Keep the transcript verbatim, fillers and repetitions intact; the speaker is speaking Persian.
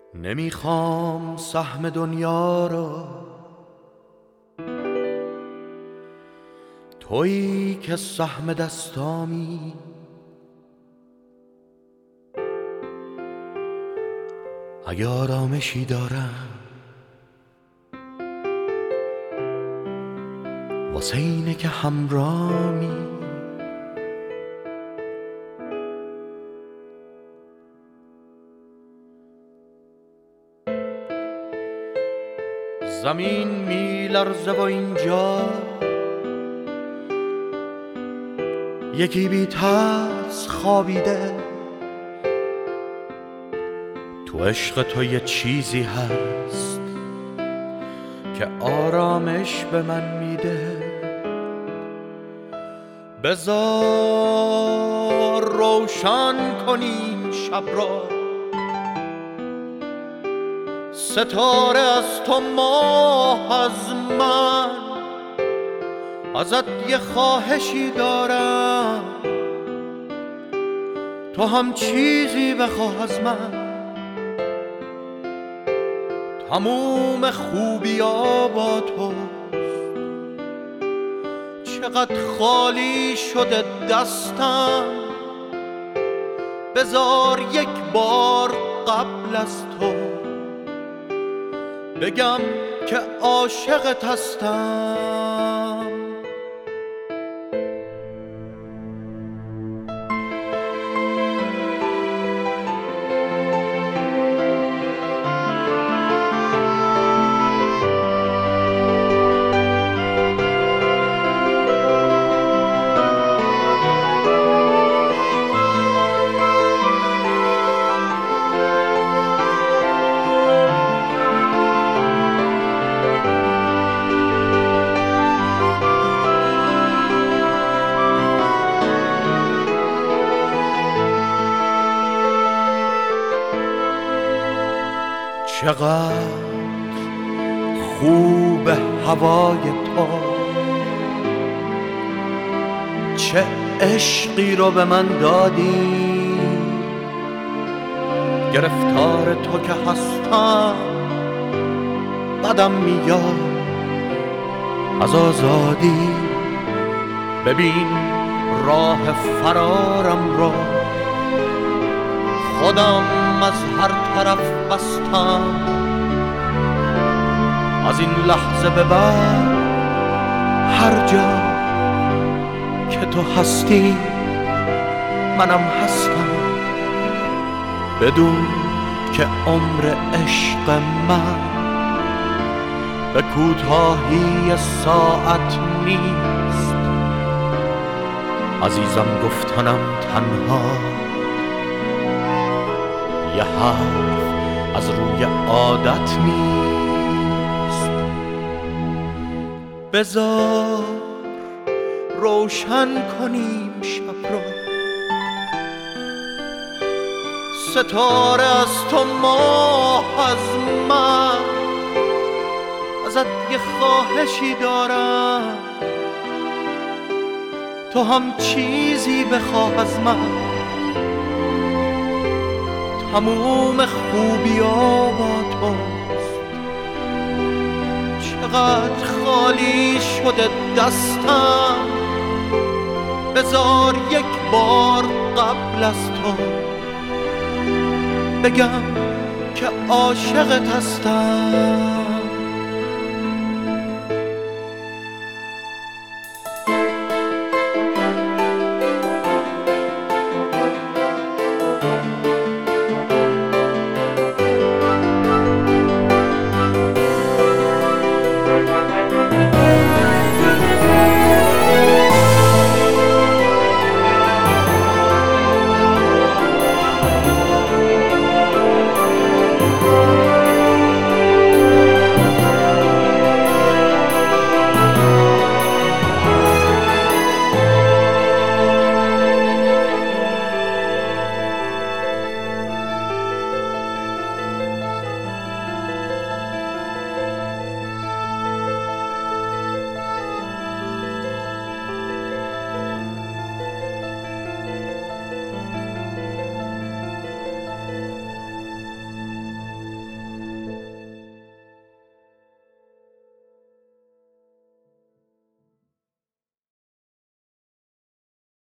نمیخوام سهم دنیا رو، تویی که سهم دستامی. اگه آرامشی دارم واسه اینه که همرامی. زمین میلرزه و اینجا یکی بی ترس خوابیده. تو عشق تو یه چیزی هست که آرامش به من میده. بذار روشن کنیم شب را، ستاره از تو ماه از من. ازت یه خواهشی دارم، تو هم چیزی بخواه از من. تموم خوبیا با توست، چقدر خالی شده دستم. بذار یک بار قبل از تو بگم که عاشقت هستم. چقدر خوب هوای تو، چه عشقی رو به من دادی. گرفتار تو که هستم بدم میاد از آزادی. ببین راه فرارم رو خودم از هر طرف بستم. از این لحظه به بعد هر جا که تو هستی منم هستم. بدون که عمر عشق من به کوتاهی ساعت نیست. عزیزم گفتنم تنها یه حرف از روی عادت نیست. بذار روشن کنیم شب رو، ستاره از تو ماه از من. ازت یه خواهشی دارم، تو هم چیزی بخواه از من. تموم خوبیا با توست، چقدر خالی شده دستم. بذار یک بار قبل از تو بگم که عاشقت هستم.